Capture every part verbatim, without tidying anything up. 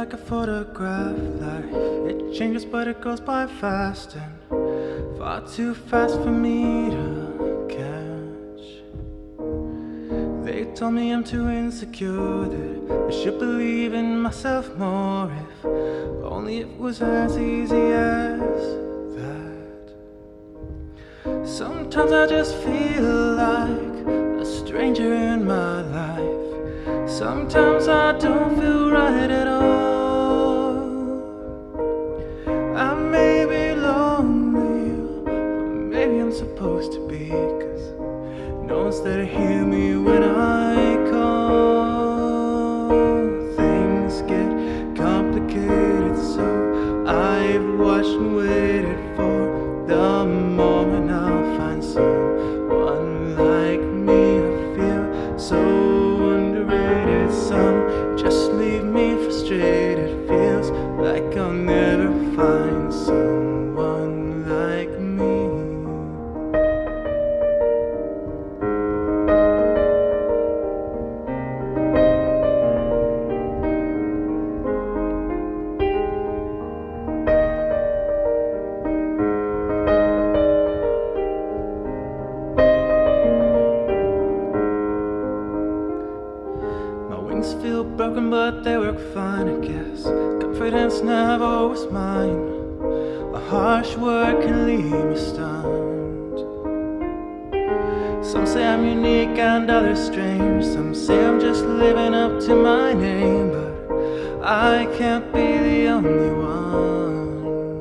like a photograph. Life, it changes but it goes by fast, and far too fast for me to catch. They told me I'm too insecure, that I should believe in myself more. If only it was as easy as that. Sometimes I just feel like a stranger in my life. Sometimes I don't feel right at all. I may be lonely, but maybe I'm supposed to be, 'cause no one's there to hear me when I call. Things get complicated, so I've watched and waited for the moment I'll find someone like me. I feel so underrated. Some just leave me frustrated. Feels like I'll never find someone like me. Wings feel broken, but they work fine, I guess. Confidence never was mine. A harsh word can leave me stunned. Some say I'm unique and others strange. Some say I'm just living up to my name, but I can't be the only one.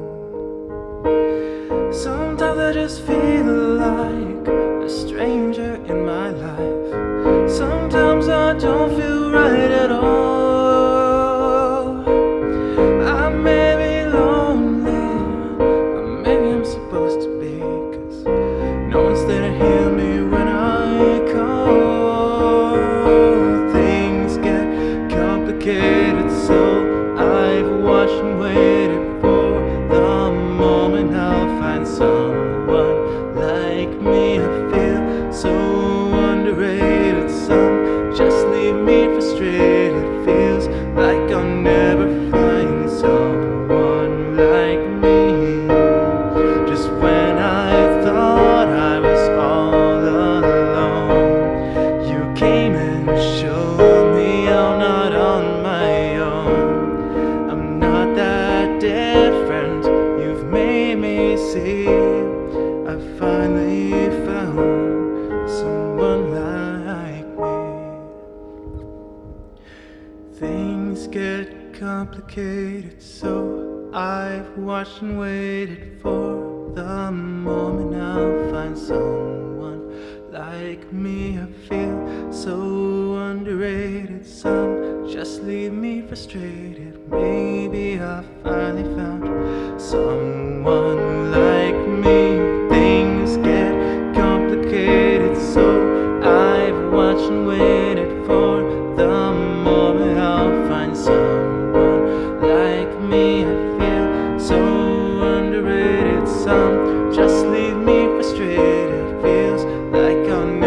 Sometimes I just feel like a stranger in my life. Sometimes I don't feel right at all. I may be lonely, but maybe I'm supposed to be, 'cause no one's there to hear me when I call. Things get complicated, so I've watched and waited for the moment I'll find someone like me. I feel so underrated. Some just leave me frustrated. Feels like I'll never find someone like me. Just when I thought I was all alone, you came and showed me I'm not on my own. I'm not that different, you've made me see. I finally found someone like me. Things get complicated, so I've watched and waited for the moment I'll find someone like me. I feel so underrated. Some just leave me frustrated. Maybe I finally found someone like me. Things get complicated, so I've watched and waited for the moment I'll find someone like me. I feel so underrated. Some just leave me frustrated. Feels like I'll never